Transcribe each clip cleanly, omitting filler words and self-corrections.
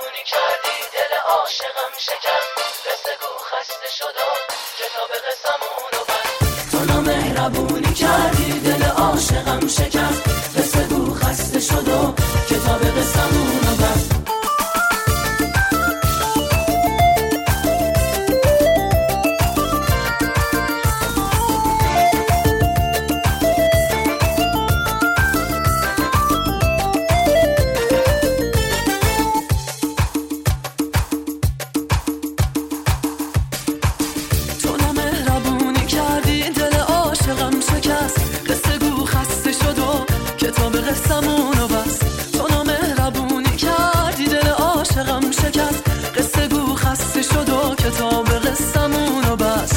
مهربونی کردی دل عاشقم شکست، قصه گو خسته شد و کتاب قصمون رو بست. تو نامهربونی کردی دل عاشقم شکست، قصه گو خسته شد و کتاب قصمون رو بست. قصمونو بس تو نامهربونی کردی دل عاشقم شکست، قصه گو خسته شد و کتاب قصمونو بس.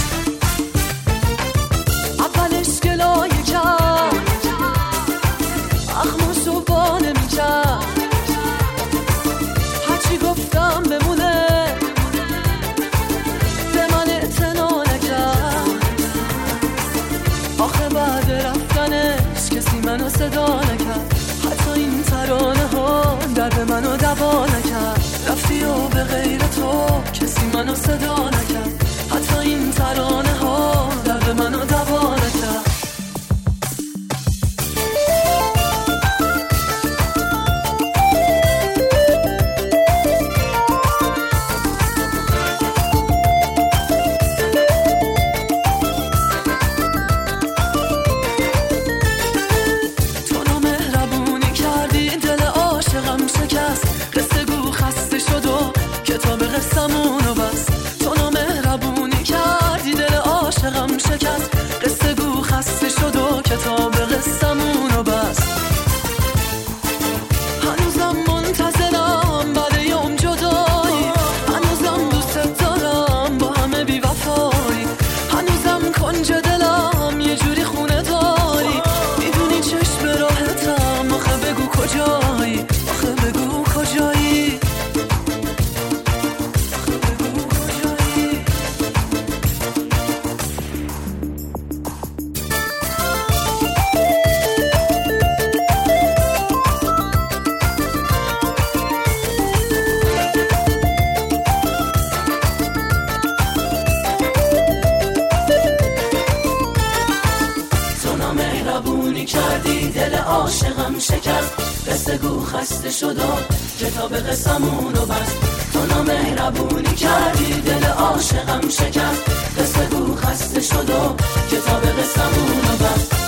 اولش گلایه کرد اخماشو با نمی‌کرد، هرچی گفتم بمونه به من اعتنا نکرد. آخه بعد رفتنش کسی منو صدا نکرد، حتی این ترانه ها درد منو دوا نکرد. رفتی و به غیر تو کسی منو صدا نکرد، حتی این ترانه ها درد منو دوا نکرد. قصه گو خسته شد و کتاب قصمونو بس. تو نامهربونی کردی دل عاشقم شکست، قصه گو خسته شد و کتاب قصمونو بس. هنوزم منتظرم بعد یوم جدایی، هنوزم دوست دارم با همه بی وفایی، هنوزم کنج دلم یه جوری خونه داری. میدونی چشم راحتم، آخه بگو کجایی، آخه بگو کجایی. مهربونی کردی دل عاشقم شکست، قصه گو خسته شد و کتاب قصمونو بست. تو نامهربونی کردی دل عاشقم شکست، قصه گو خسته شد و کتاب قصمونو بست.